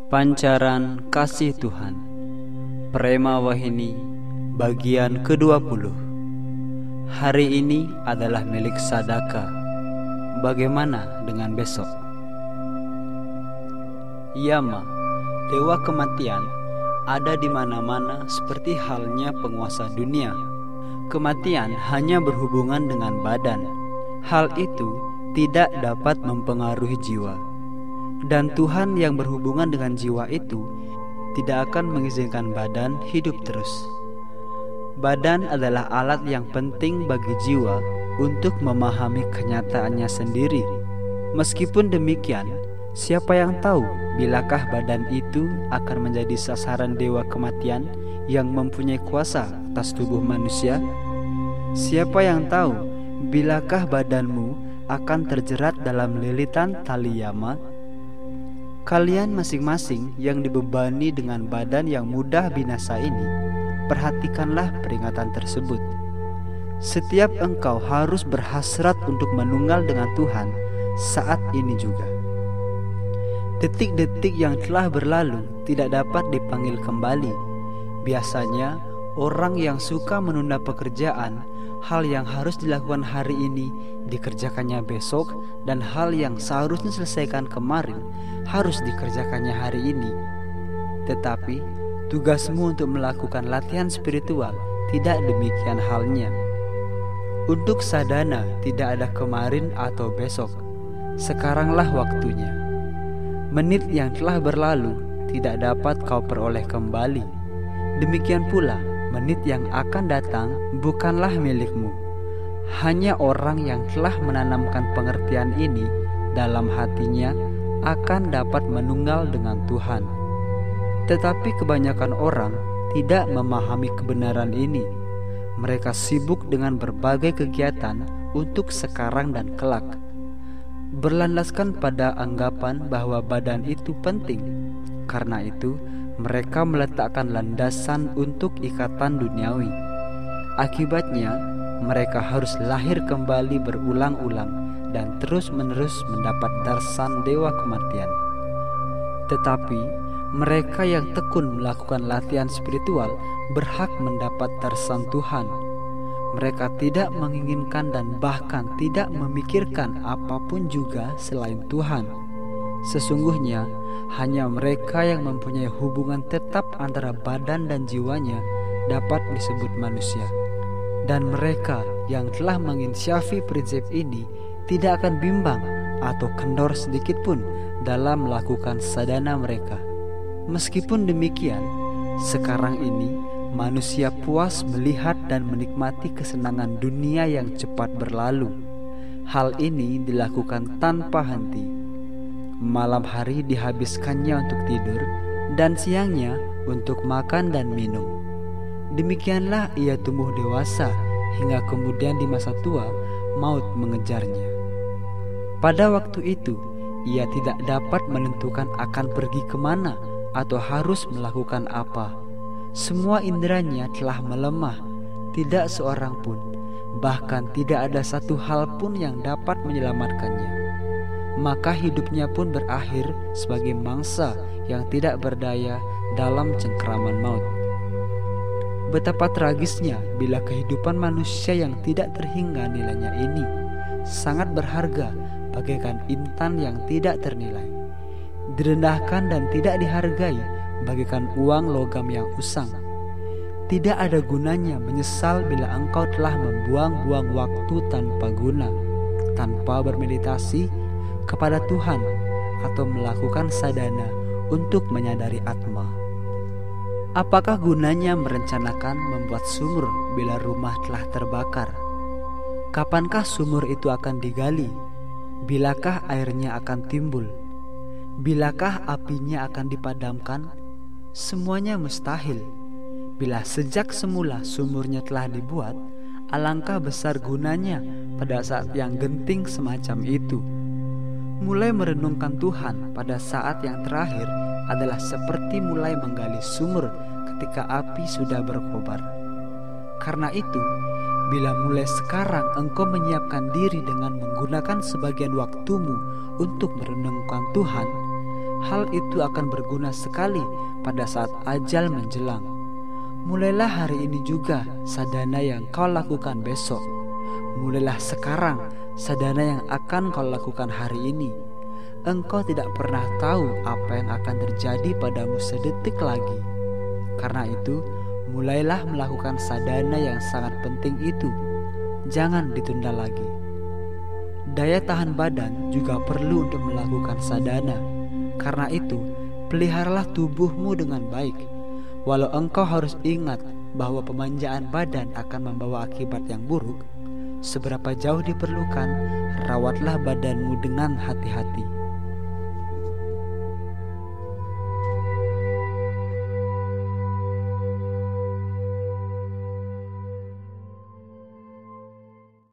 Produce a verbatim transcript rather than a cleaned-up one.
Pancaran Kasih Tuhan, Prema Wahini, bagian kedua puluh. Hari ini adalah milik Sadaka. Bagaimana dengan besok? Yama, dewa kematian, ada di mana-mana seperti halnya penguasa dunia. Kematian hanya berhubungan dengan badan. Hal itu tidak dapat mempengaruhi jiwa. Dan Tuhan yang berhubungan dengan jiwa itu tidak akan mengizinkan badan hidup terus. Badan adalah alat yang penting bagi jiwa untuk memahami kenyataannya sendiri. Meskipun demikian, siapa yang tahu bilakah badan itu akan menjadi sasaran dewa kematian yang mempunyai kuasa atas tubuh manusia? Siapa yang tahu bilakah badanmu akan terjerat dalam lilitan tali Yama? Kalian masing-masing yang dibebani dengan badan yang mudah binasa ini, perhatikanlah peringatan tersebut. Setiap engkau harus berhasrat untuk menunggal dengan Tuhan saat ini juga. Detik-detik yang telah berlalu tidak dapat dipanggil kembali. Biasanya orang yang suka menunda pekerjaan, hal yang harus dilakukan hari ini dikerjakannya besok, dan hal yang seharusnya diselesaikan kemarin harus dikerjakannya hari ini. Tetapi tugasmu untuk melakukan latihan spiritual tidak demikian halnya. Untuk sadana tidak ada kemarin atau besok. Sekaranglah waktunya. Menit yang telah berlalu tidak dapat kau peroleh kembali. Demikian pula menit yang akan datang bukanlah milikmu. Hanya orang yang telah menanamkan pengertian ini dalam hatinya akan dapat menunggal dengan Tuhan. Tetapi kebanyakan orang tidak memahami kebenaran ini. Mereka sibuk dengan berbagai kegiatan untuk sekarang dan kelak, berlandaskan pada anggapan bahwa badan itu penting. Karena itu, mereka meletakkan landasan untuk ikatan duniawi. Akibatnya, mereka harus lahir kembali berulang-ulang dan terus-menerus mendapat darsan dewa kematian. Tetapi mereka yang tekun melakukan latihan spiritual berhak mendapat darsan Tuhan. Mereka tidak menginginkan dan bahkan tidak memikirkan apapun juga selain Tuhan. Sesungguhnya hanya mereka yang mempunyai hubungan tetap antara badan dan jiwanya dapat disebut manusia. Dan mereka yang telah menginsyafi prinsip ini tidak akan bimbang atau kendor sedikit pun dalam melakukan sadana mereka. Meskipun demikian, sekarang ini manusia puas melihat dan menikmati kesenangan dunia yang cepat berlalu. Hal ini dilakukan tanpa henti. Malam hari dihabiskannya untuk tidur, dan siangnya untuk makan dan minum. Demikianlah ia tumbuh dewasa, hingga kemudian di masa tua maut mengejarnya. Pada waktu itu ia tidak dapat menentukan akan pergi kemana atau harus melakukan apa. Semua inderanya telah melemah. Tidak seorang pun, bahkan tidak ada satu hal pun yang dapat menyelamatkannya. Maka hidupnya pun berakhir sebagai mangsa yang tidak berdaya dalam cengkeraman maut. Betapa tragisnya bila kehidupan manusia yang tidak terhingga nilainya ini sangat berharga bagaikan intan yang tidak ternilai, direndahkan dan tidak dihargai bagaikan uang logam yang usang. Tidak ada gunanya menyesal bila engkau telah membuang-buang waktu tanpa guna, tanpa bermeditasi kepada Tuhan atau melakukan sadana untuk menyadari atma. Apakah gunanya merencanakan membuat sumur bila rumah telah terbakar? Kapankah sumur itu akan digali? Bilakah airnya akan timbul? Bilakah apinya akan dipadamkan? Semuanya mustahil. Bila sejak semula sumurnya telah dibuat, alangkah besar gunanya pada saat yang genting semacam itu. Mulai merenungkan Tuhan pada saat yang terakhir adalah seperti mulai menggali sumur ketika api sudah berkobar. Karena itu, bila mulai sekarang engkau menyiapkan diri dengan menggunakan sebagian waktumu untuk merenungkan Tuhan, hal itu akan berguna sekali pada saat ajal menjelang. Mulailah hari ini juga sadana yang kau lakukan besok. Mulailah sekarang sadana yang akan kau lakukan hari ini. Engkau tidak pernah tahu apa yang akan terjadi padamu sedetik lagi. Karena itu, mulailah melakukan sadana yang sangat penting itu. Jangan ditunda lagi. Daya tahan badan juga perlu untuk melakukan sadana. Karena itu, peliharalah tubuhmu dengan baik. Walau engkau harus ingat bahwa pemanjaan badan akan membawa akibat yang buruk, seberapa jauh diperlukan, rawatlah badanmu dengan hati-hati.